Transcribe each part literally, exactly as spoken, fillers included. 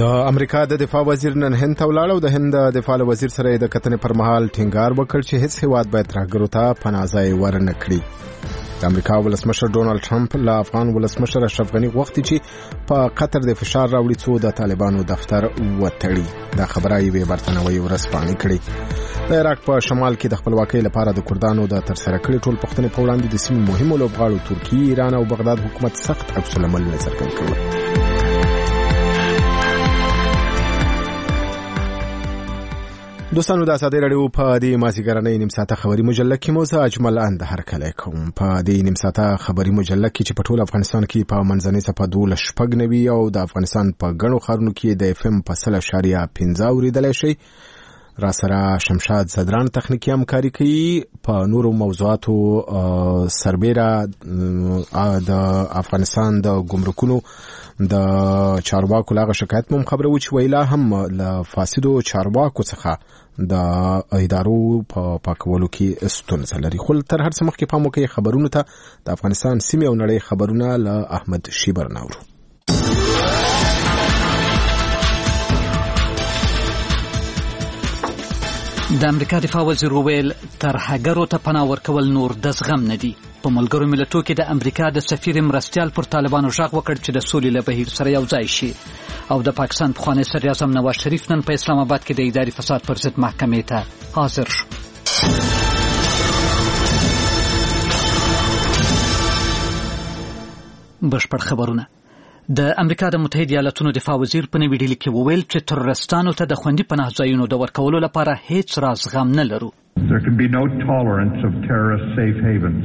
د امریکا د دفاع وزیر نن هند ته ولاړ او د هند د دفاع وزیر سره د کتنې پر مهال ټینګار وکړ چې هیڅ هیواد باید ترهګرو ته پناه ځای ورنه کړي. د امریکا ولسمشر ډونالد ټرمپ له افغان ولسمشر اشرف غني غوښتي چې په قطر د فشار راوړي څو د طالبانو دفتر وتړي. دا خبره یې برتانوي ورسپانې کړې. د عراق په شمال کې د خپلواکۍ لپاره د کردانو د ترسره کړې ټول پښتنې په وړاندې د سیمې مهمو لوبغاړو ترکیه، ایران او بغداد حکومت سخت عکس العمل څرګند کړ. دوستانو د ازادي رادیو په دې مازیګرنۍ نیم ساعته خبري مجله کې مو زه اجمل اند هرکلی کوم. په دې نیم ساعته خبري مجله کې چې په ټول افغانستان کې په منځنۍ صفه دولس شپږ نوي او د افغانستان په ګڼو ښارونو کې د اف ام په سل اشاریه پنځه اورېدلی شئ. را سره شمشاد زدران تخنیکی همکاري کوي. په نورو موضوعاتو سربیره د افغانستان د ګمرکونو د چارواکو لاغه شکایت مم خبره و چې ویلا هم له فاسدو چارواکو څخه د ادارو په پاکولو کې ستونزه لري. خو تر هر څه مخکې پام وکړئ خبرونو ته. د افغانستان سیمې او نړۍ خبرونه له احمد شیبر ناورو. د امریکا دفاع وزیر وویل ترهګرو ته پناه ورکول نور د زغم نه دي. په ملګرو ملتونو کې د امریکا د سفیر مرستیال پر طالبانو غږ وکړ چې د سولې له بهیر سره یو ځای شي. او د پاکستان پخوانی صدر اعظم نواز شریف نن په اسلام آباد کې د اداري فساد پر ضد محکمې ته حاضر شو. بشپړ خبرونه. د امریکا د متحده ایالاتونو دفاع وزیر په نوې ډیلي کې وویل چې ترورستانو ته د خوندي پناه ځایونو د ورکولو لپاره هیڅ راز غم نه لرو. There can be no tolerance of terrorist safe havens.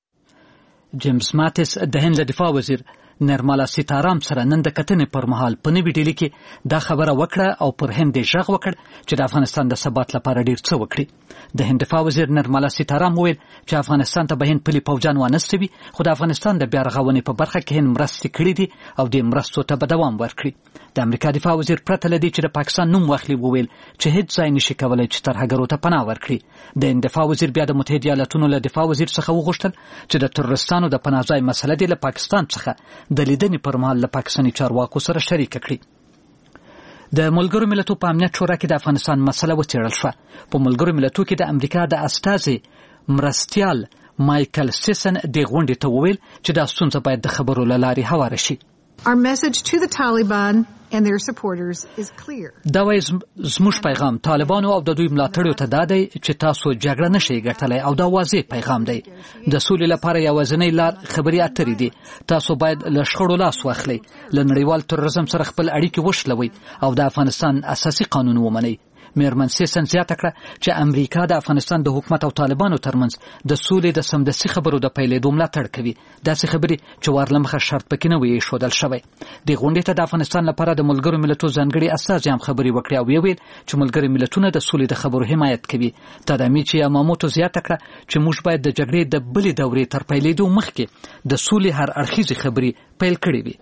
جیمز ماتیس د هند دفاع وزیر نرمالا سیتارام سره نن د کتنې پر مهال په نوې ډیلي کې دا خبره وکړه او پر هند یې غږ وکړ چې د افغانستان د ثبات لپاره ډیر څه وکړي. د هند دفاع وزیر نرمالا سیتارام وویل چې افغانستان ته به هند پلي پوځیان وانستوي، خو د افغانستان د بیا رغونې په برخه کې هند مرستې کړې دي او د مرستو ته به دوام ورکړي. د امریکا دفاع وزیر پرته له دې چې د پاکستان نوم واخلي وویل چې هیڅ ځای نشي کولای چې ترهګرو ته پناه ورکړي. د هند دفاع وزیر بیا د متحده ایالاتونو له دفاع وزیر څخه وغوښتل چې د ترورستانو د پناه ځای مسله دې له پاکستان څخه د لیدنې پر مهال له پاکستاني چارواکو سره شریک کړي. د ملګرو ملتونو په امنیت شورا کې د افغانستان مسله وڅېړل شوه. په ملګرو ملتونو کې د امریکا د استازي مرستیال مایکل سیسن د غونډې ته وویل چې دا ستونزه باید د خبرو له لارې هواره شي. Our message to the Taliban and their supporters is clear. دا وایي زموږ پیغام طالبانو او د دوی ملاتړیو ته دا دی چې تاسو جګړه نشئ ګټلی او دا واضح پیغام دی. د سولې لپاره یوازینۍ لار خبرې اترې دي. تاسو باید له شخړو لاس واخلئ، له نړیوال تروریزم سره خپل اړیکې وشلوئ او د افغانستان اساسي قانون ومنئ. میرمن سیسن زیاته کړه چې امریکا د افغانستان د حکومت او طالبانو ترمنځ د سولې د سمدستي خبرو د پیلېدو ملاتړ کوي. داسې خبرې چې وارلمخه شرط پکې نه وي ایښودل شوی. د غونډې ته د افغانستان لپاره د ملګرو ملتونو ځانګړي استازي هم خبرې وکړې او ویل چې ملګري ملتونه د سولې د خبرو حمایت کوي. تدامیچی یاماموتو زیاته کړه چې موږ باید د جګړې د بلې دورې تر پیلېدو مخکې د سولې هر اړخیزې خبرې پیل کړې وي.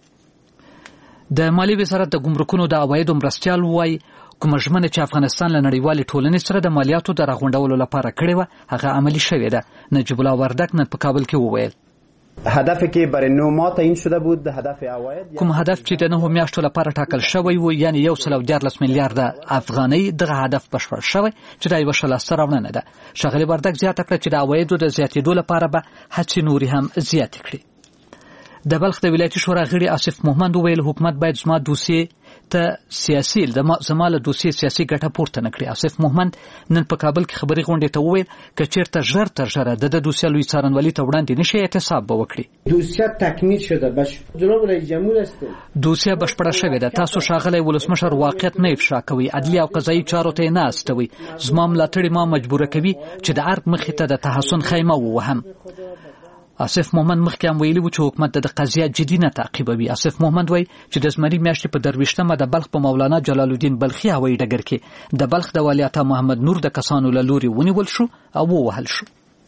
د مالی وزارت د ګمرکونو د عوایدو مرستیال وایي کومه ژمنه چې افغانستان له نړیوالې ټولنې سره د مالیاتو د راغونډولو لپاره کړې وه هغه عملي شوې ده. نجیب الله وردک نن په کابل کې وویل هدفی که برای نو ما تعیین شده بود هدف عواید کوم هدف چې د نهو میاشتو لپاره ټاکل شوی و یعنی یو سل او دیارلس میلیارده افغانۍ دغه هدف بشپړ شوی چې دا یوه ښه لاسته راوړنه ده. ښاغلي وردک زیاته کړه چې د عوایدو د زیاتېدو لپاره به هڅې نورې هم زیاتې کړي. د بلخ د ولایتي شورا غړي آصف محمد وویل حکومت باید زما دوسیې ته سیاسي زما له دوسیې سیاسي ګټه پورته نه کړي. آصف محمد نن په کابل کې خبري غونډې ته وویل که چېرته ژر تر ژره د د دوسیه لوی څارنوالي ته وړاندې نشي اعتصاب به وکړي. دوسیه تکمیل شده باش جناب رئیس جمهور است. دوسیه بشپړه شوې ده. تاسو ښاغلی ولسمشر واقعیت نه افشا کوي، عدلي او قضایي چارو ته یې نه استوي. زما ملاتړي ما مجبوره کوي چې د ارګ مخې ته د تحسن خیمه ووهم. آصف محمد مخکې هم ویلي و چې حکومت د قضیه جدي نه تعقیبوي. آصف محمد وایي چې د زمري میاشتې په درویشتمه د بلخ په مولانا جلال الدین بلخي هوایي ډګر کې د بلخ د ولیعهد محمد نور د کسانو له لوري ونیول شو او ووهل شو.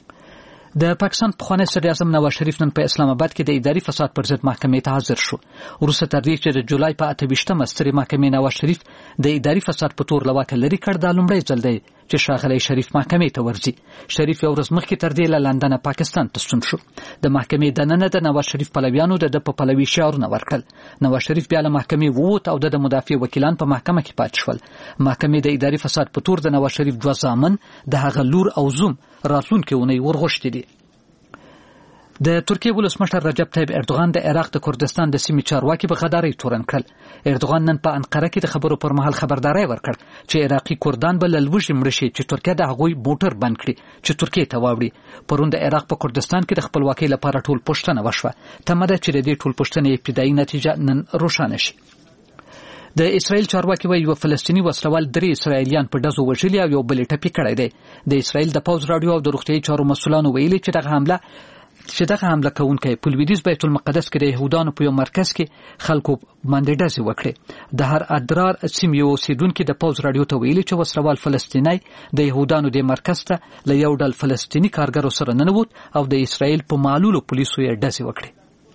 د پاکستان پخوانی صدر اعظم نواز شریف نن په اسلام آباد کې د اداري فساد پر ضد محکمې ته حاضر شو. وروسته تر دې چې د جولای په اته ویشتمه سترې محکمې نواز شریف د اداري فساد په تور له واکه لرې کړ، دا لومړی ځل دی چې ښاغلی شریف محکمې ته ورځي. شریف یو ورځ مخکې تر دې له لندنه پاکستان ته ستون شو. د محکمې دننه د نواز شریف پلویانو د ده په پلوي شعارونه ورکړل. نواز شریف بیا له محکمې ووت او د مدافع وکیلان په محکمه کې پاتې شول. محکمې د اداري فساد په تور د نواز شریف دوه زامن د هغه لور او زوم راتلونکې اونۍ ورغوښتي دي. د ترکیې ولسمشر رجب طیب اردوغان د عراق د کردستان د سیمې چارواکي په غدارۍ تورن کړل. اردوغان نن په انقره کې د خبرو پر مهال خبرداری ورکړ چې عراقي کردان به له لوږې مړه شي چې ترکیه د هغوی موټر بند کړي چې ترکیې ته واوړي. پرون د عراق په کردستان کې د خپلواکۍ لپاره ټول پوښتنه وشوه. تمه ده چې د دې ټول پوښتنې ابتدایي نتیجه نن روښانه شي. د اسرائیل چارواکي وايي یو فلسطیني وسلوال درې اسرائیلیان په ډزو وژلي او یو بل یې ټپي کړی دی. د اسرائیل د پوځ راډیو او د روغتیايي چارو مسؤلانو ویلي چې دغه حمله چې دغه حمله کوونکی په لویدیځ بیت المقدس کې د یهودانو په یو مرکز کې خلکو باندې ډزې وکړې. د هر ادرار سیمې اوسیدونکي د پوځ راډیو ته ویلي چې وسلوال فلسطینی د یهودانو د مرکز ته له یو ډول فلسطیني کارګرو سره ننوت او د اسرائیل په معلولو پولیسو یې ډزې وکړې.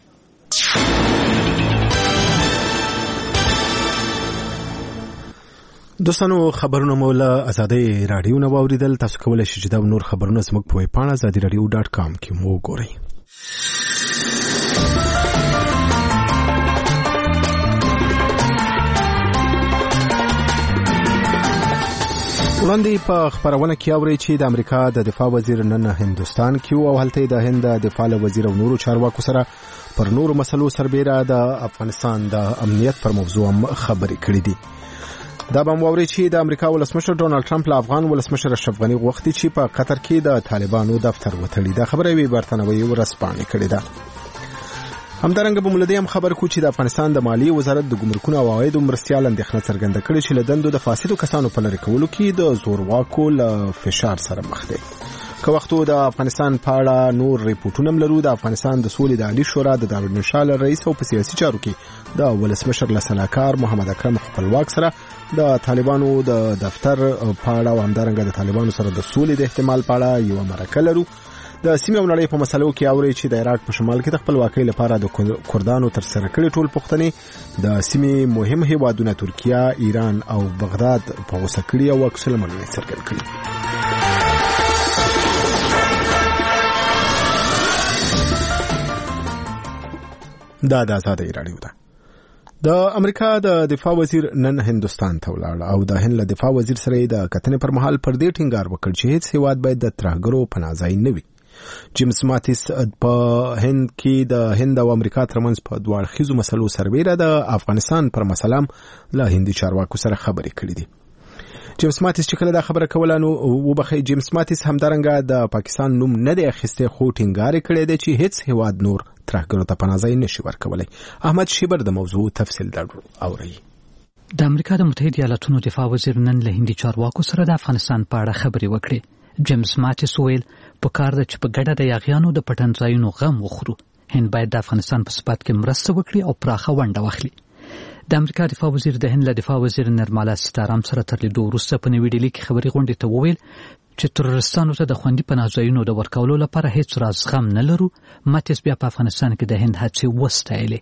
دوستانو خبرونه مو له ازادۍ راډیو نه واوریدل. تاسو کولی شئ چې دا نور خبرونه زموږ په ویب پاڼه ازادي راډیو ډاټ کام کې مو وګورئ. وړاندې په خبرونه کې اورئ چې د امریکا د دفاع وزیر نن هندوستان کې او هلته د هند د دفاع وزیر او نورو چارواکو سره پر نورو مسلو سربېره د افغانستان د امنیت پر موضوع خبرې کړې دي. دا به موري چې د امریکا ولسمشر ډونالد ټرمپ له افغان ولسمشر اشرف غنی غوښتي چې په قطر کې د طالبانو دفتر وتړي. دا خبره وی برتنوي ورسپانې کړې ده. همدارنګه به مولدي هم خبر کو چې د افغانستان د مالی وزارت د ګمرکونو او عوایدو مرستيال اندېښنه څرګنده کړې چې لدندو د فاسدو کسانو په لری کولو کې د زورواکو له فشار سره مخ دي. که وختو د افغانستان په اړه نور ریپورتونه لرو. د افغانستان د سولې د عالی شورا د دارالانشا رئیس او په سیاسي چارو کې د ولسمشر لسلاکار محمد اکرم خپلواک سره د طالبانو د دفتر په اړه او همدارنګه د طالبانو سره د سولې د احتمال په اړه یو مرکه لرو. د سیمې ونړۍ په مسلو کې اوري چې د عراق په شمال کې د خپلواکۍ لپاره د کردانو تر سره کړي ټول پوښتنې د سیمې مهم هیوادونه ترکیه، ایران او بغداد په غوسه کړي او عکس العملونه څرګند کړي. دا د ازادۍ راډیو ده. د امریکا د دفاع وزیر نن هندوستان ته ولاړ او د هند له دفاع وزیر سره د کتنې پر مهال پر دې ټینګار وکړ چې هیڅ هیواد باید د ترهګرو پناه ځای نه وي. جیمز ماتیس په هند کې د هند او امریکا ترمنځ په دوه اړخیزو مسلو سربېره د افغانستان پر مسله له هندي چارواکو سره خبرې کړې دي. جیمز ماتیس چې کله دا خبره کوله نو وبخې جیمز ماتیس همدارنګه د پاکستان نوم نه دی اخیسته خو ټینګار کړی دی چې هیڅ هیواد نور ترهګرو ته پناه ځای نشي ورکولی. احمد شیبر د موضوع تفصیل درو اوري. د امریکا د متحده ایالاتونو دفاع وزیر نن له هندي چارواکو سره د افغانستان په اړه خبرې وکړې. جیمز ماتیس ویل په کار د چې په ګډه د یاغیانو د پټن ځایونو غم وخورو. هند باید د افغانستان په ثبات کې مرسته وکړي او پراخه ونډه واخلي. د امریکا دفاع وزیر د هند له دفاع وزیر نرمالا سیتارام سره تر لیدو وروسته په نوې ډیلي کې خبري غونډې ته وویل چې ترورستانو ته د خوندي پناه ځایونو د ورکولو لپاره هیڅ راز غم نه لرو. ماتیس بیا په افغانستان کې د هند هڅې وستایلې.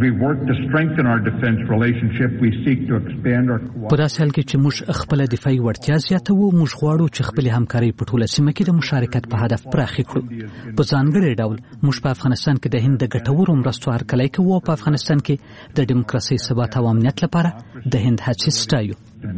په داسې حال کې چې موږ خپل دفاعي وړتیا زیاتوو، موږ غواړو چې خپل همکاري په ټوله سیمه کې د مشارکت په هدف پراخه کړو. په ځانګړي ډول موږ په افغانستان کې د هند د ګټورو مرستو هرکلی کوو او په افغانستان کې د ډیموکراسۍ ثبات او امنیت لپاره د هند هڅې ستایو.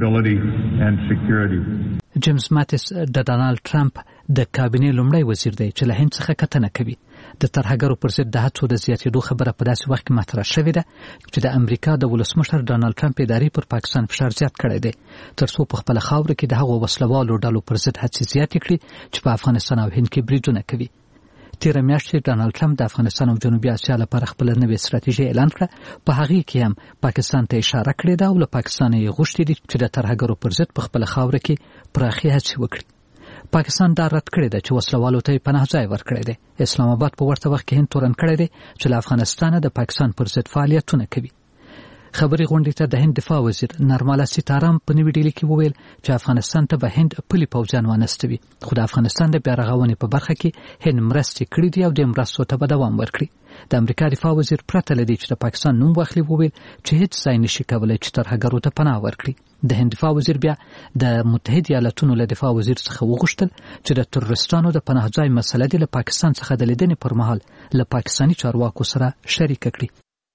جیمز ماتیس د ډانالډ ټرمپ د کابینې لومړی وزیر دی چې له هند څخه کتنه کوي. د ترهګرو پر ضد د هڅو د زیاتېدو خبره په داسې وخت کې مطرح شوې ده چې د امریکا د ولسمشر ډانالډ ټرمپ ادارې پر پاکستان فشار زیات کړی دی تر څو په خپله خاوره کې د هغو وسلوالو ډلو پر ضد هڅې زیاتې کړي چې په افغانستان او هند کې بریدونه کوي. تیره میاشت ډانالډ ټرمپ د افغانستان او جنوبي اسیا لپاره خپل نوې ستراتیژي اعلان کړه. په هغې کې هم پاکستان ته اشاره کړې ده او له پاکستان یې غوښتي دي چې د ترهګرو پر ضد په خپله خاوره کې پراخې هڅې وکړي. پاکستان دا رد کړی ده چې وسلوالو ته یې پناه ځای ورکړی دی. اسلام آباد په ورته وخت کې هند تورن کړی دی چې له افغانستانه د پاکستان پر ضد فعالیتونه کوي. خبري غونډې ته د هند دفاع وزیر نرمالا سیتارام په نوې ډیلي کې وویل چې افغانستان ته به هند پلي پوځیان وانستوي، خو د افغانستان د بیا رغونې په برخه کې هند مرستې کړې دي او د مرستو ته به دوام ورکړي. د امریکا دفاع وزیر پرته له دې چې د پاکستان نوم واخلي وویل چې هیڅ ځای نشي کولی چې ترهګرو ته پناه ورکړي. د هند دفاع وزیر بیا د متحده ایالاتونو له دفاع وزیر څخه وغوښتل چې د تروریستانو د پناه ځای مسله د پاکستان څخه د لیدنې پر مهال له پاکستاني چارواکو سره شریک کړي.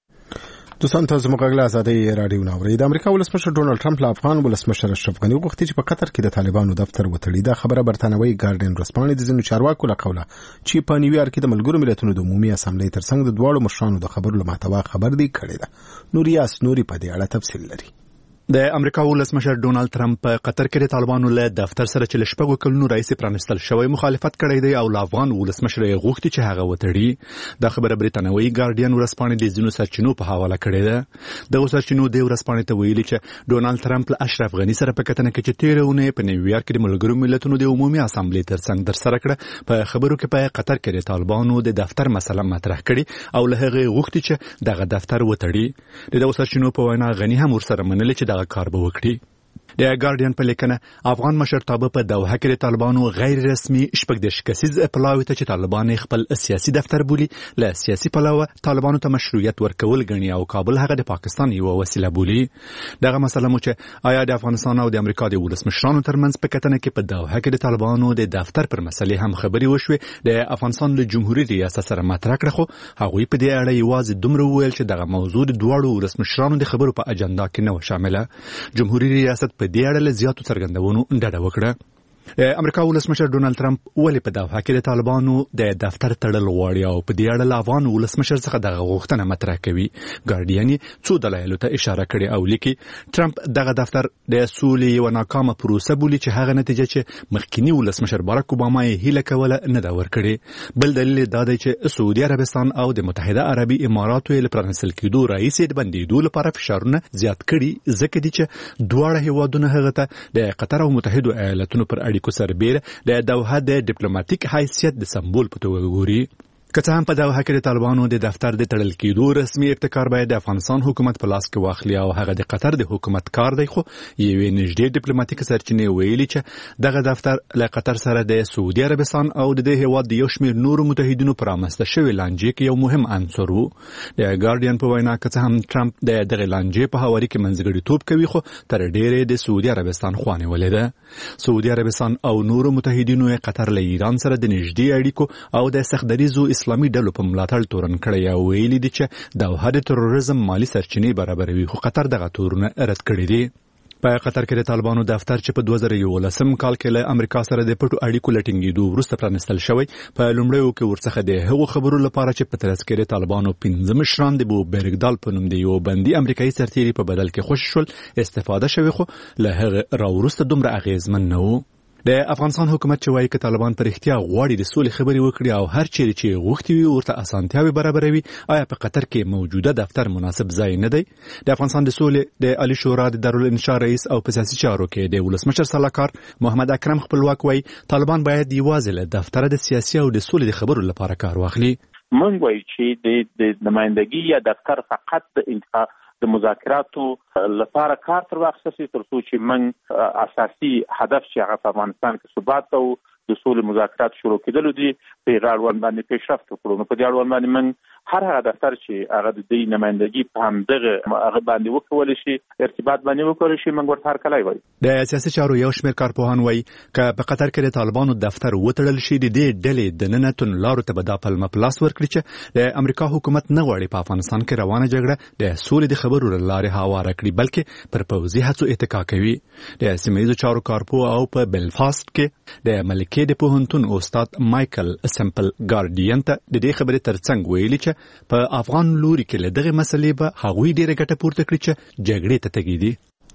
دوستان ته زموږ غږ له ازادۍ راډیو نه اورئ. د امریکا ولسمشر ډونالد ټرمپ له افغان ولسمشر اشرف غني وغوښتي چې په قطر کې د طالبانو دفتر وتړي. دا خبره برتانوي ګارډین ورځپاڼې د ځینو چارواکو له قوله چې په نیویارک کې د ملګرو ملتونو د عمومي اسامبلې ترڅنګ د دواړو مشرانو د خبرو له محتوا خبر دی کړی ده. نوریاس نوري په دې اړه تفصیل لري. د امریکا ولسمشر ډونالد ټرمپ په قطر کې د طالبانو له دفتر سره چې لشپږو کلونو راځي پرانستل شوی مخالفت کړی دی او له افغان ولسمشر یې غوښتي چې هغه وتړي. دا خبره برتانوي ګارډین ورځپاڼې د ځینو سرچینو په حواله کړې ده. دغه سرچینو د ورځپاڼې ته ویلي چې ډونالد ټرمپ له اشرف غني سره په کتنه کې چې تېره اونۍ په نیویارک کې د ملګرو ملتونو د عمومي اسامبلې ترڅنګ ترسره کړه په خبرو کې په قطر کې د طالبانو د دفتر مسله مطرح کړي او له هغه غوښتي چې دغه دفتر وتړي. دغه سرچینو په وینا غني هم ورسره منل چې دغه کار به وکړي. د ګارډین په لیکنه افغان مشرتابه په دوحه کې د طالبانو غیر رسمي شپږدېرش کسیز پلاوي ته چې طالبان خپل سیاسي دفتر بولي له سیاسي پلوه طالبانو ته مشروعیت ورکول غني او کابل هغه د پاکستان یو وسیله بولي. دغه مسله مو چې آیا د افغانستان او د امریکا د ولسمشرانو ترمنځ په کتنه کې په دوحه کې د طالبانو د دفتر پر مسلې هم خبري وشوې. د افغانستان له جمهوریت ریاست سره مطرح کړه خو هغوی په دې اړه یوازې دومره وویل چې دغه موضوع د دواړو ولسمشرانو د خبرو په اجنډا کې نه و شامله. جمهوریت ریاست په دې اړه له زیاتو څرګندونو ډډه وکړه. امریکا ولسمشر ډونالد ټرمپ ولې په دوحه کې د طالبانو د دفتر تړل غواړي او په دې اړه له افغان ولسمشر څخه دغه غوښتنه مطرح کوي. ګارډین څو دلایلو ته اشاره کړې او لیکي ټرمپ دغه دفتر د سولې یو ناکامه پروسه بولي چې هغه نتیجه چې مخکینی ولسمشر باراک اوباما یې هیله کوله نه دا ورکړي. بل دلیل دا دی چې سعودي عربستان او د متحده عربي اماراتو یې لپاره پرانستل کېدو رئیس د بندیدو لپاره فشارونه زیات کړي ځکه دي چې دواړه هیوادونه هغه ته د قطر او متحده ایالاتونو پر اړیکو سربیره د دوحه د ډیپلوماټیک حیثیت د سمبول په توګه ګوري. که څه هم په دوحه کې د طالبانو د دفتر د تړل کېدو رسمي ابتکار باید د افغانستان حکومت په لاس کې واخلي او هغه د قطر د حکومت کار دی، خو یوې نږدې ډیپلوماټیک سرچینې ویلي چې دغه دفتر له قطر سره د سعودي عربستان او د دې هیواد د یو شمېر نورو متحدینو په رامنځته شوې لانجې کې یو مهم عنصر و. د ګارډین په وینا که څه هم ټرمپ د دغه لانجې په هواري کې منځګړیتوب کوي، خو تر ډېرې د سعودي عربستان خوا نیولې ده. سعودي عربستان او نورو متحدینو قطر له ایران سره د نږدې اړیکو او د سختدریزو اسلامي ډلو په ملاتړ تورن کړی او ویلي دي چې دوحه د تروریزم مالی سرچینې برابروي، خو قطر دغه تورونه رد کړي دي. په قطر کې د طالبانو دفتر چې په دوه زره یولسم کال کې له امریکا سره د پټو اړیکو لټینګېدو وروسته پرانستل شوی، په لومړیو کې ورڅخه د هغو خبرو لپاره چې په ترڅ کې د طالبانو پنځه مشران د بو برګدال په نوم د یو بندي امریکایي سرتیري په بدل کې خوشي شول استفاده شوی، خو له هغه راوروسته دومره اغیزمن نه و. د افغانستان حکومت چې وایي چې طالبان پر اختیا غواړي د سولې خبرې وکړي او هر چیرې چې غوښتي وي ورته اسانتیاوې برابروي، آیا په قطر کې موجوده دفتر مناسب ځای نه دی؟ د افغانستان د سولې د عالی شورا د دارالانشا رئیس او په سیاسي چارو کې د ولسمشر سلاکار محمد اکرم خپلواک وایي طالبان باید یوازې له دفتر د سیاسي او د سولې د خبرو لپاره کار واخلي. موږ وایو چې د نمائندګي یا دفتر فقط د انتخاب د مذاکراتو لپاره کار تر واخیستل شي تر څو چې موږ اساسي هدف چې هغه په افغانستان کې ثبات او د سولې مذاکرات شروع کېدل دي په اړوند باندې پیشرفت وکړو. نو په دې اړوند باندې موږ هر هغه دفتر چې هغه د دې نمائندګي په همدغه هغه باندې وکول شي ارتباط باندې وکول شي موږ ورته هر کله وایو. د سیاسي چارو یو شمېر کارپوهان وایي چې په قطر کې د طالبانو دفتر وتړل شي د دې ډلې د ننتون لارو ته به دا پلمه پلاس ورکړي چې د امریکا حکومت نه غواړي په افغانستان کې روانه جګړه د سولې د خبرو لارې هواره کړي، بلکې پر پوځي هڅو اتکا کوي. د سیمه ییزو چارو کارپوه او په بلفاست کې د ملکې د پوهنتون استاد مایکل سمپل ګارډین ته د دې خبرې ترڅنګ ویلي چې په افغان لوري کې له دغه مسلې به هغوی ډېره ګټه پورته کړي چې جګړې ته تګېدي.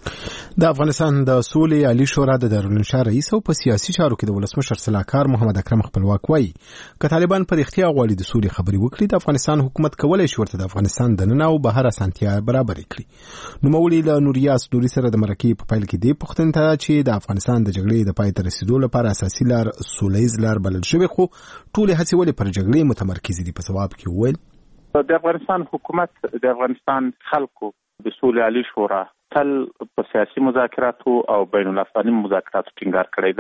د افغانستان د سولې عالی شورا د دارالانشا رئیس او په سیاسي چارو کې د ولسمشر سلاکار محمد اکرم خپلواک وایي که طالبان پر اختیا غواړي د سولې خبرې وکړي، د افغانستان حکومت کولی شي ورته د افغانستان دننه او بهر اسانتیا برابرې کړي. نوموړي له نوریاس نوري سره د مرکې په پیل کې دې پوښتنې ته چې د افغانستان د جګړې د پای ته رسیدو لپاره اساسي لار سولیز لار بلل شوې، خو ټولې هڅې ولې پر جګړې متمرکزې دي. په ځواب کې وویل د افغانستان حکومت د افغانستان خلکو د سولې عالی شورا تل په سیاسي مذاکراتو او بین الاقوامي مذاکراتو ټینګار کړی ده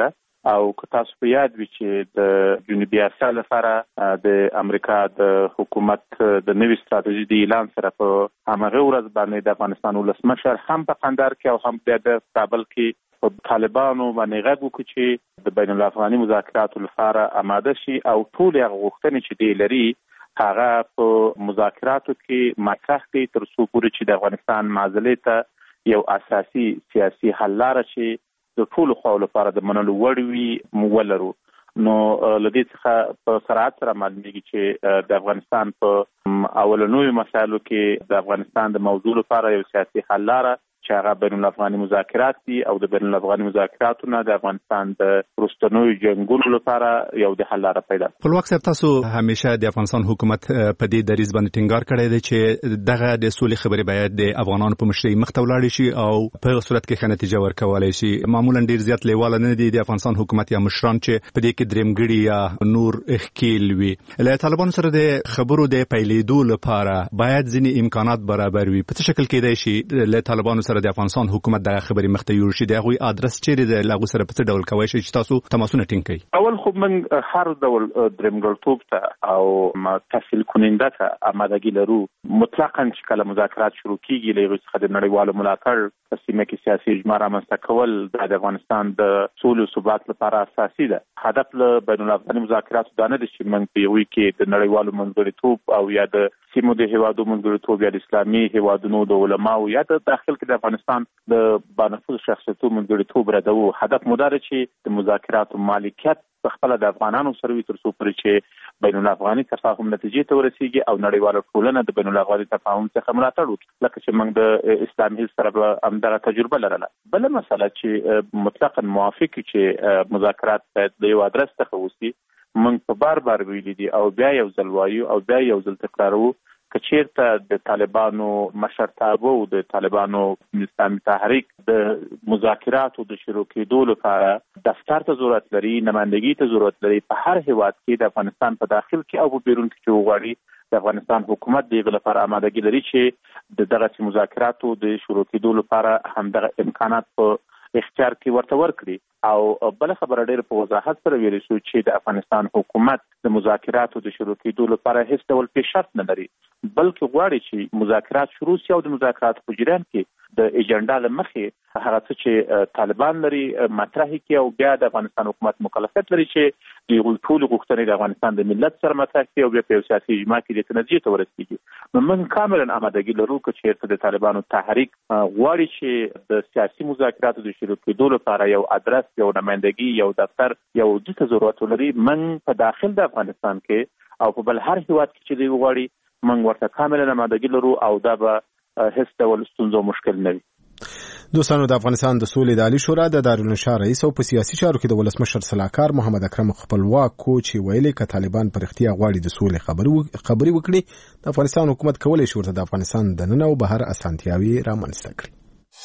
او که تاسو په یاد وي چې د جنوبي اسیا لپاره د امریکا د حکومت د نوي ستراتیژي د اعلان سره په همغه ورځ باندې د افغانستان ولسمشر هم په قندهار کې او هم د کابل کې په طالبانو باندې غږ وکړ چې د بین الافغاني مذاکراتو لپاره آماده شي او ټول هغه غوښتنې چې دی لري هغه په مذاکراتو کې مطرح کړي تر څو پورې چې د افغانستان معضلې ته یو اساسي سیاسي حل لاره چې د ټولو خواو لپاره د منلو وړ وي ولرو. نو له دې څخه په سرعت سره معلومیږي چې د افغانستان په اولنوي مسایلو کې د افغانستان د موضوع لپاره یو سیاسي حل لاره چې هغه بین الافغاني مذاکرات دي او د بین الافغاني مذاکراتو نه د افغانستان د وروستنیو جنګونو لپاره یو د حل لاره پیدا. خپلواک صاحب تاسو همیشه د افغانستان حکومت په دې دریځ باندې ټینګار کړی دی چې دغه د سولې خبرې باید د افغانانو په مشرۍ مخ ته ولاړ شي او په صورت کې ښه نتیجه ورکولای شي. معمولا ډیر زیات لیواله نه دي د افغانستان حکومت یا مشران چې په دې کې درېمګړي یا نور اخکیل وي. له طالبانو سره د خبرو د پیلېدو لپاره باید ځینې امکانات برابر وي. په څه شکل کېدای شي له طالبانو د افغانستان حکومت دغه خبرې مخته یوړ شي؟ د هغوی ادرس چیرې د لاغو سره په څه ډول کوای شي چې تاسو تماسونه ټینګ کړئ؟ اول خو موږ هر ډول درېمګړتوب ته او تسهیل کننده ته آمادګي لرو. مطلقاً چې کله مذاکرات شروع کیږي له هغوی څخه د نړیوالو ملاتړ په سیمه کې سیاسي اجماع رامنځته کول د افغانستان د سولې او ثبات لپاره اساسي ده. هدف له بین الافغاني مذاکراتو دا نه دی چې موږ په هغوی کې د نړیوالو منځګړیتوب او یا د سیمو د هیوادو منځګړیتوب یا د اسلامي هیوادونو د علماو یا د داخل کې د افغانستان د بانفوذ شخصیتو منځګړیتوب ردو. هدف مو دا دی چې د مذاکراتو مالکیت په خپل د افغانانو سره وي تر څو پورې چې بین الافغاني تفاهم نتیجې ته ورسیږي او نړیواله ټولنه د بین الافغاني تفاهم څخه ملاتړ وکړي لکه چې موږ د اسلامي حزب سره به همدغه تجربه لرله. بله مسله چې مطلقاً موافق چې مذاکرات باید د یو ادرس څخه وشي، موږ په بار بار ویلي دي او بیا یو ځل وایو او بیا یو ځل تکراروو که چیرته د طالبانو مشرتابه او د طالبانو اسلامي تحریک د مذاکراتو د شروع کېدو لپاره دفتر ته ضرورت لري، نمایندګي ته ضرورت لري په هر هیواد کې د افغانستان په داخل کې او په بیرون کې چې وغواړي د افغانستان حکومت دغه لپاره آمادګي لري چې د دغه مذاکراتو د شروع کېدو لپاره همدغه امکانات په اختیار کې ورته ورکړي. او بل خبره ډېر په وضاحت سره ویل شو چې د افغانستان حکومت د مذاکراتو د شروع کېدو لپاره هیڅ ډول پیشرفت نه لري، بلکې غواړي چې مذاکرات شروع شي او د مذاکراتو په جریان کې د ایجنډا له مخې هغه څه چې طالبان لري مطرح کړي او بیا د افغانستان حکومت مکلفیت لري چې د ټول غوښتنې د افغانستان د ملت سره مطرح کړي او بیا په سیاسي اجماع کې د نتیجې ته ورسیږي. نو موږ کاملا آمادګي لرو چې چیرته د طالبانو تحریک غواړي چې د سیاسي مذاکراتو د شروع کېدو لپاره یو ادرس، یو نمایندګي، یو دفتر، یو د ته ضرورت لري. موږ په داخل د افغانستان کې او په بل هر هیواد کې چې دی وغواړي موږ ورته کاملا آمادګي لرو او دا به هیڅ ډول ستونزه مشکل نه وي. دوستانو، د افغانستان د سولې د عالی شورا د دارالانشا رئیس او په سیاسي چارو کې د ولسمشر صلاحکار محمد اکرم خپلواک کو چې ویلي ک طالبان پر اختیار غواړي د سولې خبري خبري وکړي، د افغانستان حکومت کولای شي ورته د افغانستان د نن او بهر اسانتیاوي رامنځته کړي.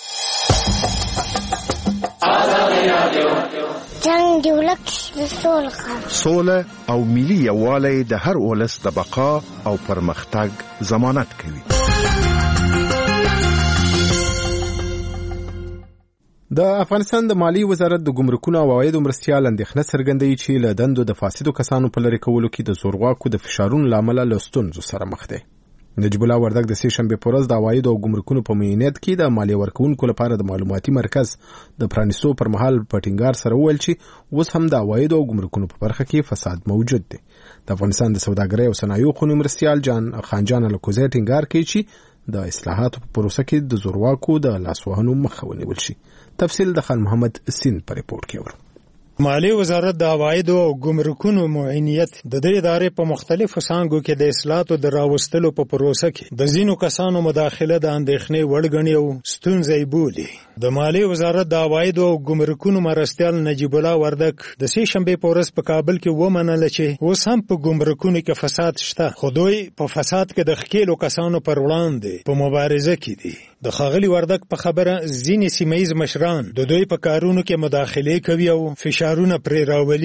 جنگ دی ولک د سولې سوله او ملي یووالی د هر ولس د بقا او پرمختګ ضمانت کوي. د افغانستان د مالی وزارت د ګمرکونو او عوایدو مرستیال اندېښنه څرګندوي چې له دندو د فاسدو کسانو په لرې کولو کې د زورواکو د فشارونو له امله له ستونزو سره مخ دی. نجیب الله وردګ د سې شنبې په ورځ د عوایدو او ګمرکونو په معاینات کې د مالیه ورکوونکو لپاره د معلوماتي مرکز د پرانیستو پر مهال په ټینګار سره وویل چې اوس هم د عوایدو او ګمرکونو په برخه کې فساد موجود دی. د افغانستان د سوداګرۍ او صنایعو قونې مرستیال جان خانجان الکوزی ټینګار کوي چې د اصلاحاتو په پروسه کې د زورواکو د لاسوهنو مخه ونیول شي. تفصیل د خان محمد سین په ریپورت کې ورو. مالی وزارت د عوایدو او ګمرکونو معاینیت د دې ادارې په مختلفو څانګو کې د اصلاحاتو د راوستلو په پروسه کې د ځینو کسانو مداخله د اندېښنې وړ ګڼي او ستونزې بولي. د مالی وزارت د عوایدو او ګمرکونو مرستیال نجیب الله وردګ د سې شنبې په ورځ په کابل کې ومنله چې اوس هم په ګمرکونو کې فساد شته، خو دوی په فساد کې د ښکېلو کسانو پر وړاندې په مبارزه کې دي. د ښاغلي وردګ په خبره ځینې سیمه ییز مشران د دوی په کارونو کې مداخله کوي او فشارونه پرې راولي.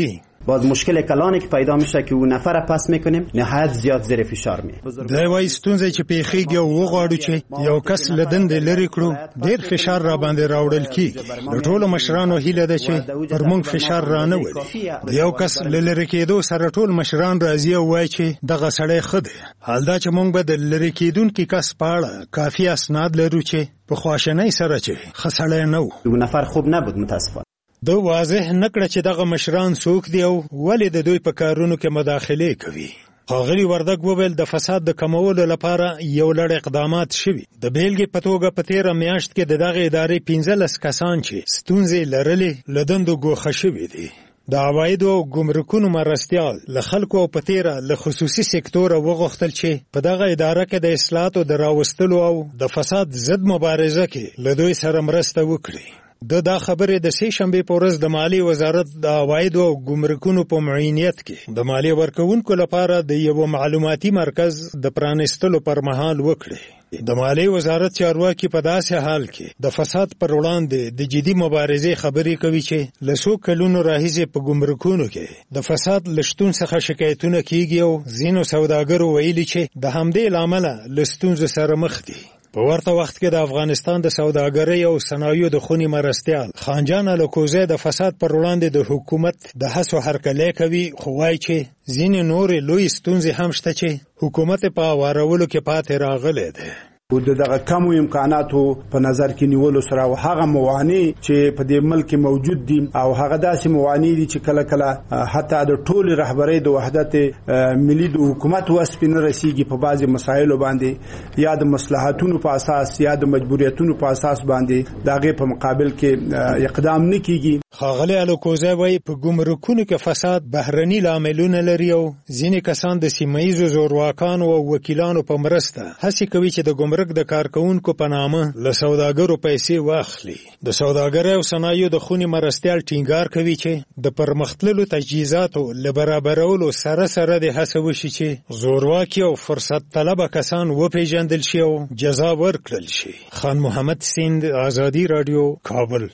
باز مشکل کلانی که پیدا میشه که اون نفر پس میکنیم نهایت زیاد زیر فشار می. دا وایي ستونزه چې پیخیږي او وغواړو چې یو کس له دندې لرې کړو ډېر فشار را باندې راوړل کیږي. د ټولو مشرانو هیله ده چې پر موږ فشار را نه ولي. د یو کس له لرې کېدو سره ټول مشران راځي او وایي چې دغه سړی ښه دی. حال دا چې موږ به د لرې کېدونکي کس په اړه کافي اسناد لرو چې په خواشینۍ سره چې ښه سړی نه و. اون نفر خوب نبود متاسفانه. د واضح نکړه چې دغه مشران څوک دي او ولې د دوی په کارونو کې مداخله کوي. ښاغلي وردګ وویل د فساد د کمولو لپاره یو لړ اقدامات شوي. د بیلګې په توګه په تېره میاشت کې د دغه ادارې پنځلس کسان چې ستونزې لرلې له دندو ګوښه شوي دي. د عوایدو او ګمرکونو مرستیال له خلکو او په تېره له خصوصي سکتوره وغوښتل چې په دغه اداره کې د اصلاحاتو د راوستلو او د فساد ضد مبارزه کې له دوی سره مرسته وکړي. د دا خبرې د سې شنبې په ورځ د مالیې وزارت د عوایدو او ګمرکونو په معینیت کې د مالیې ورکوونکو لپاره د یو معلوماتي مرکز د پرانیستلو پر مهال وکړي. د مالیې وزارت چارواکي په داسې حال کې د فساد پر وړاندې د جدي مبارزې خبرې کوي چې له څو کلونو راهیسې په ګمرکونو کې د فساد له شتون څخه شکایتونه کیږي او ځینو سوداګرو ویلي چې د همدې له امله له ستونزو سره مخ دي. په ورته وخت کې د افغانستان د سوداګرۍ او صنایعو د خونې مرستیال خانجان الکوزی د فساد پر وړاندې د حکومت د هڅو هرکلی کوي، خو وایي چې ځینې نورې لوی ستونزې هم شته چې حکومت په هوارولو کې پاتې راغلی دی. او دغه کمو امکاناتو په نظر کې نیولو سره او هغه موانع چې په دې ملک موجود دي او هغه داسې موانع دي چې کله کله حتی د ټول رهبرۍ د وحدت ملي د حکومت وسپین رسیږي په بعضي مسایلو باندې یا د مصلحتونو په اساس یا د مجبوریتونو په اساس باندې دغه په مقابل کې اقدام نه کیږي. ښاغلی الکوزی وایي په ګمرکونو کې فساد بهرني لاملونه لري او ځینې کسان د سیمه ییزو زورواکانو او وکیلانو په مرسته هڅې کوي چې د ګمرک د کارکوونکو په نامه له سوداګرو پیسې واخلي. د سوداګرۍ او صنایعو د خونې مرستیال ټینګار کوي چې د پرمختللو تجهیزاتو له برابرولو سره سره د هڅه وشي چې زورواکي او فرصت طلبه کسان وپېژندل شي او جزا ورکړل شي. خان محمد سیند، آزادي راډیو، کابل.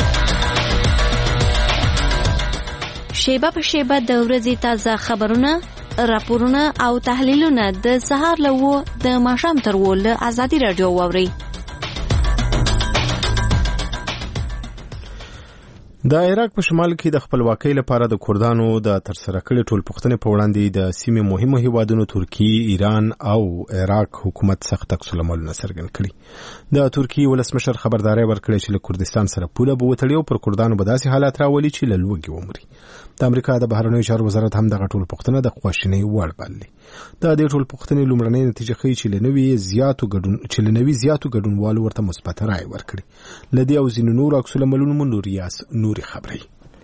شیبه په شیبه د ورځې تازه خبرونه، راپورونه او تحلیلونه د سهار له وو د ماښام تر وو له آزادي راډیو واورئ. د عراق په شمال کې د خپلواکۍ لپاره د کردانو د ترسره کړې ټولپوښتنې په وړاندې د سیمې مهمو هیوادونو ترکیې، ایران او عراق حکومت سخت عکس العملونه څرګند کړي. د ترکیې ولسمشر خبرداری ورکړی چې له کردستان سره پوله به وتړي او پر کردانو به داسې حالات راولي چې له لوږې ومري. د امریکا د بهرنیو چارو وزارت هم دغه ټولپوښتنه د خواشینۍ وړ بللې. د دې ټولپوښتنې لومړنۍ نتیجه ښیي چې له نوي زیاتو ګډون چې له نوي زیاتو ګډونوالو ورته مثبت رایه ورکړي. له دې او ځینو نورو عکس العملونو مو نوریاس نوري خبري.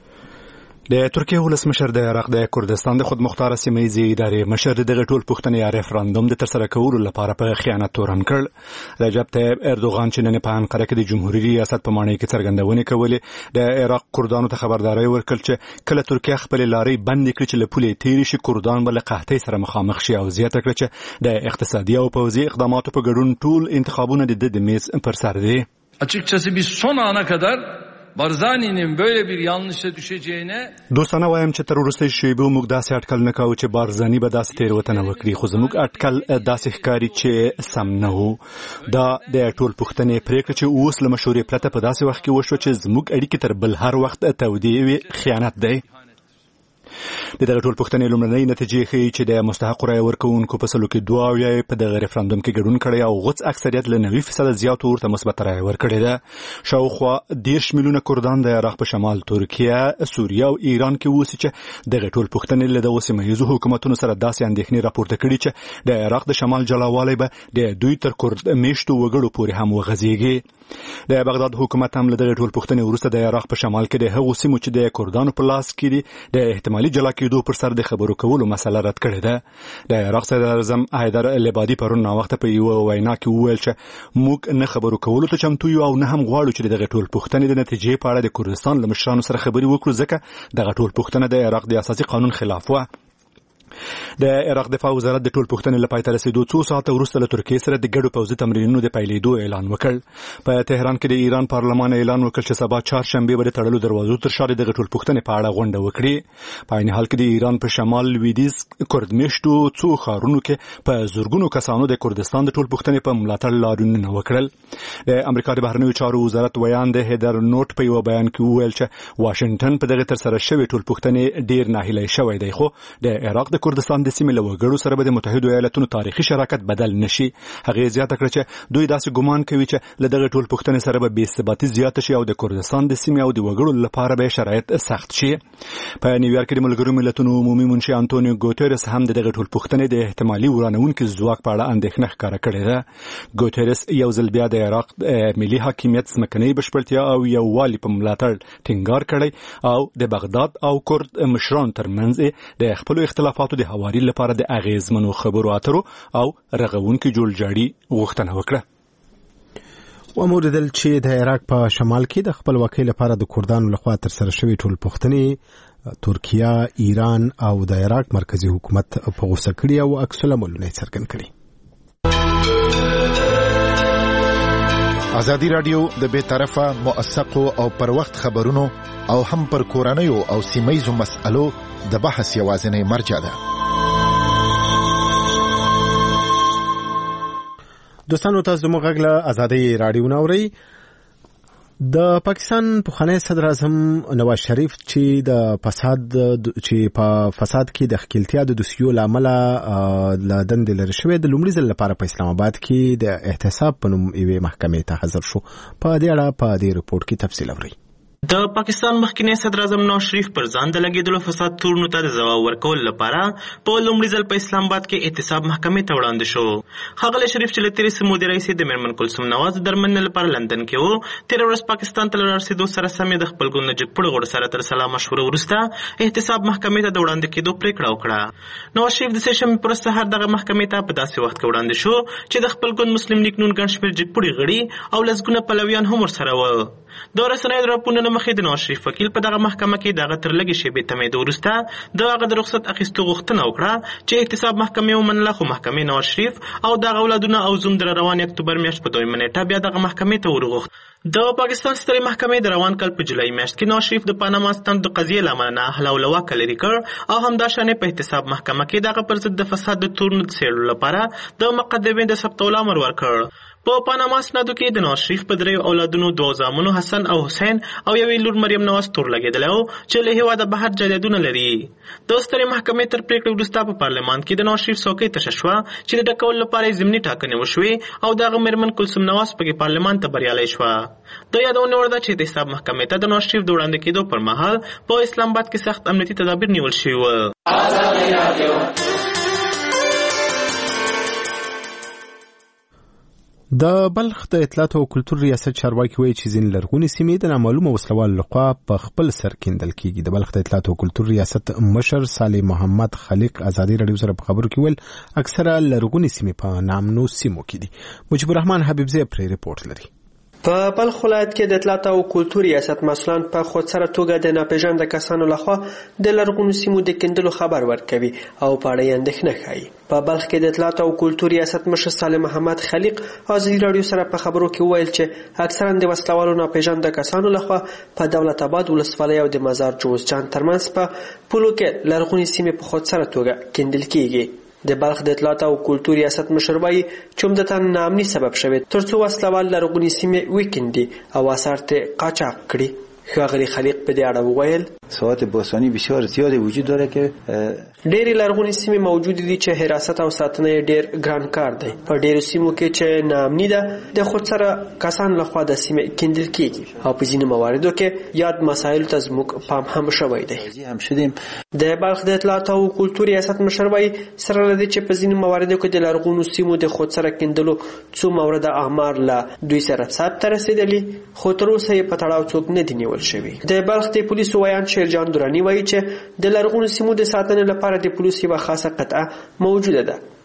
د ترکیه ولسمشر د عراق د کردستان د خودمختاره سیمه ییزې ادارې مشر دغه ټولپوښتنې یا ریفرندوم د ترسره کولو لپاره په خیانت تورن کړ. رجب طیب اردوغان چې نن په انقره کې د جمهوریت ریاست په معنی کې څرګندونې کولې، د عراق کردانو ته خبرداری ورکړ چې کله ترکیه خپل لارې بند کړي چې له پولې تیرې شي کردان به له قحطۍ سره مخامخ شي او زیاته کړ چې د اقتصادي او پوځي اقداماتو په ګډون ټول انتخابونه د د میز پر سر دي. Açıkçası biz son ana kadar Barzani'nin böyle bir yanlışa düşeceğine دوستانه وایم چې تر وروستۍ شیبې موږ داسې اټکل نه کوو چې بارزاني به داسې تېروتنه وکړي، خو زموږ اټکل داسې ښکاري چې سم نه و. دا د ټولپوښتنې پرېکړه چې اوس له مشورې پرته په داسې وخت کې وشوه چې زموږ اړیکې تر بل هر وخت تودې وي خیانت دی. د دغه ټولپوښتنې لومړنۍ نتیجې ښیي چې د مستحقو رایې ورکوونکو په سلو کې دوه اویا یې په دغه ریفرندوم کې ګډون کړی او غوڅ اکثریت له نوي فیصده زیاتو ورته مثبته رایه ورکړې ده. شاوخوا دېرش میلیونه کردان د عراق په شمال ترکیه، سوریه او ایران کې اوسي چې دغه ټولپوښتنې له دغو سیمه ییزو حکومتونو سره داسې اندېښنې راپورته کړي چې د عراق د شمال جلاوالی به د دوی تر کرد میشتو وګړو پورې هم وغځېږي. د بغداد حکومت هم له دغه ټولپوښتنې وروسته د عراق په شمال کې د هغو سیمو چې د کردانو په لاس کې دي د احتمالي جلا کېدو پر سر د خبرو کولو مسله رد کړې ده. د عراق صدر اعظم حیدر العبادي پرون ناوخته په یوه وینا کې وویل چې موږ نه خبرو کولو ته چمتو یو او نه هم غواړو چې دغه ټولپوښتنې د نتیجې په اړه د کردستان له مشرانو سره خبرې وکړو، ځکه دغه ټولپوښتنه د عراق د اساسي قانون خلاف وه. د عراق دفاع وزارت د ټول پوښتنې لپاره تر رسیدو څو ساعته وروسته له ترکیې سره د ګډو پوځي تمرینونو د پیلېدو اعلان وکړ. په تهران کې د ایران پارلمان اعلان وکړ چې سبا چهارشنبه به د تړلو دروازو تر شا د ټول پوښتنې په اړه غونډه وکړي. په عین حال کې د ایران په شمال لویدیځ کردمیشتو څو ښارونو کې په زورګونو کسانو د کردستان د ټول پوښتنې په ملاتړ لاریونونه وکړل. د امریکا د بهرنیو چارو وزارت ویان د هیدر نوټ په یو بیان کې وویل چې واشنگټن په دغه تر سره شوی ټول پوښتنې ډیر ناهیلی شوی دی، خو د عراق د کردستان د سیمې له وګړو سره به د متحدو ایالاتونو تاریخي شراکت بدل نشي. هغه زیاته کړه چې دوی داسې ګمان کوي چې له دغه ټول پوښتنې سره به بې ثباتي زیاته شي او د کردستان د سیمې او د وګړو لپاره به شرایط سخت شي. په نیویارک کې د ملګرو ملتونو عمومي منشي انټونیو ګوتریس هم د دغه ټول پوښتنې د احتمالي ورانونکي ځواک په اړه اندېښنه ښکاره کړې ده. ګوتریس یو ځل بیا د عراق ملي حاکمیت ځمکنۍ بشپړتیا او یووالي په ملاتړ ټینګار کړی او د بغداد او کرد مشران ترمنځ د خپل اختلافاتو د هواري لپاره د اغیزمنو خبرو اترو او رغونکي جوړجاړي غوښتنه وکړه. وموردل چې د عراق په شمال کې د خپلواکۍ لپاره د کردانو لخوا تر سره شوی ټول پوښتنې ترکیه، ایران او د عراق مرکزی حکومت په غوسه کړي او عکس العملونه څرګند کړي. ازادي راډیو د بې طرفه موثقو او پر وخت خبرونو او هم پر کورنیو او سیمه‌یزو مسألو د بحث یوازینی مرجع ده. دوستانو تاسو زموږ غږ له ازادي راډیو نوري. د پاکستان پخوانی صدر اعظم نواز شریف چې د فساد چې په فساد کې د خپلتیا د دوسیو لامل له دندې لري شوی د لومړي ځل لپاره په اسلام آباد کې د احتساب په نوم یوې محکمې ته حاضر شو. په دې اړه په دې رپورت کې تفصیل اورئ. د پاکستان مخکنی صدر اعظم نواز شریف پر ځان د لګیدلو فساد تورنو ته د ځواب ورکول لپاره په لومړي ځل په اسلام آباد کې احتساب محکمې ته وړاندې شو. ښاغلی شریف چې له تېرې سمودي رئیسې د میرمن کلثوم نواز د درملنې لپاره لندن کې و، تېره ورځ پاکستان ته له رارسېدو سره سم یې د خپل ګوند نجیب پړ غړو سره تر سلا مشورې وروسته احتساب محکمې ته د وړاندې کېدو پرېکړه وکړه. نواز شریف د سهشنبې په ورځ سهار دغه محکمې ته په داسې وخت کې وړاندې شو چې د خپل ګوند مسلم لیګ نون ګڼ شمېر جګ پړي غړي او لسګونه پلویان هم ورسره وو. د رسنیو د راپورونو له مخې د نواز شریف وکیل په دغه محکمه کې دغه تر لږې شېبې تمېدو وروسته د هغه د رخصت اخیستو غوښتنه وکړه چې احتساب محکمې ومنله، خو محکمې نواز شریف او دغه اولادونه او زوم د روانې اکتوبر میاشت په دویمه نیټه بیا دغه محکمې ته ورغوښت. د پاکستان سترې محکمې د روان کال په جولای میاشت کې نواز شریف د پاناما ستند د قضیې له امله نااهله او له واکه لرې کړ او همداشانې په احتساب محکمه کې دغه پر ضد د فساد د تورنو د څېړلو لپاره د مقدمې د ثبتولو امر ورکړ. په پاناما اسنادو کې د نواز شریف په دریو اولادونو دوه زامنو حسن او حسین او یوې لور مریم نواز تور لګېدلی و چې له هېواده بهر جایدادونه لري. د سترې محکمې تر پرېکړې وروسته په پارلمان کې د نواز شریف څوکۍ تشه شوه چې د ډکولو لپاره یې ضمني ټاکنې وشوې او د هغه مېرمن کلثوم نواز پکې پارلمان ته بریالی شوه. د یادونې وړ ده چې د احتساب محکمې ته د نواز شریف د وړاندې کېدو پر مهال په اسلام آباد کې سخت امنیتي تدابیر نیول شوي وو. د بلخ د اطلاعات او کلتور ریاست چارواکي وایي چې ځینې لرغونې سیمې د نامعلومه وسلوالو لخوا په خپل سر کیندل کیږي. د بلخ د اطلاعات او کلتور ریاست مشر صالح محمد خلیق ازادي راډیو سره په خبرو کې ویل اکثره لرغونې سیمې په نامنو سیمو کې دي. مجيب الرحمن حبیبزی پرې رپورت لري. په بلخ ولایت کې د اطلاعات او کلتور ریاست مسئولان په خودسره توګه د ناپېژانده کسانو لخوا د لرغونو سیمو د کیندلو خبر ورکوي او په اړه یې اندېښنه ښیي. په بلخ کې د اطلاعات او کلتور ریاست مشر صالح محمد خلیق ازادي راډیو سره په خبرو کې وویل چې اکثرا د وسلوالو ناپېژانده کسانو لخوا په دولت آباد ولسوالۍ او د مزار جوزجان ترمنځ په پولو کې لرغونې سیمې په خودسره توګه کیندل کیږي. د بلخ د اطلاعات او کلتور ریاست مشر وایي چې عمدتاً ناامني سبب شوی ترڅو وسلوال لرغونې سیمې وکیندي او آثار ته قاچاق کړي. ښاغلي خلیق په دې اړه وویل ساعت باستانی بسیار زیادی وجود داره که ډېرې لرغونې سیمې موجود دي چې حراست او ساتنه یې ډېر ګران کار دی. په ډېرو سیمو کې چې ناامني ده د خودسره کسان لخوا د سیمې کیندل کیږي او په ځینو مواردو کې یاد مسایلو ته زموږ پام هم شوی دی. هم شدیم د بلخ د اطلاعات او کلتور ریاست مشر وایي سره له دې چې په ځینو مواردو کې د لرغونو سیمو د خودسره کیندلو څو مورده اعمار له دوی سره ثبت رسېدلي خو تر اوسه یې په تړاو څوک نه دي نیول شوي. د بلخ د پولیسو ویان شیرجان درانی وایي چې د لرغونو سیمو د ساتنې لپاره د پولیسو یوه خاصه قطعه موجوده ده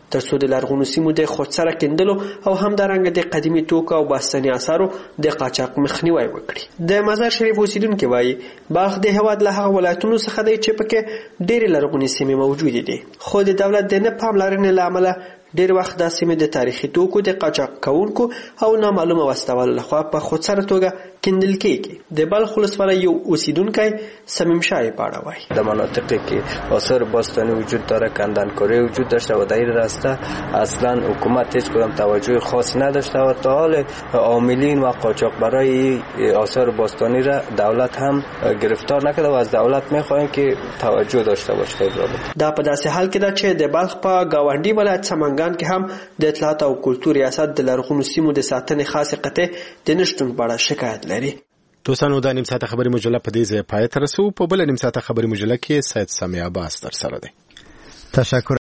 ترڅو د لرغونو سیمو د خودسره کیندلو او همدارنګه د قدیمي توکو او باستاني اثارو د قاچاق مخنیوي وکړي. د مزار شریف اوسیدونکو وایي بلخ د هیواد له هغه ولایتونو څخه دی چې پکې ډېرې لرغونې سیمې موجودې دي، خو د دولت د نه پاملرنې له امله ډېر وخت دا سیمې د تاریخي توکو د قاچاق کوونکو او نامعلومه وسوالو لخوا په خودسره توګه کیندل کېږي. د بلخ ولسوالۍ یو اوسیدونکی صمیم شاه په اړه وایي در مناطقی که آثار باستانی وجود داره کندنکاری وجود داشته و در این راسته اصلا حکومت هیچ کدام توجه خاص نداشته و تا حال عاملین و قاچاقبرای آثار باستانی را دولت هم گرفتار نکرده و از دولت میخواهیم که توجه داشته باشه. دا په داسې حال کې ده چې د بلخ په گاونډي ولایت سمنګان کې هم د اطلاعات او کلتور ریاست د لرغونو سیمو د ساتنې خاصه قطعه د نشټون په اړه شکایت لري. دوستانو دا نیم ساعته خبري مجله په دې ځای پای ته رسو. په بل نیم ساعته خبري مجله کې سید سامي عباس در سره دی. تشکر.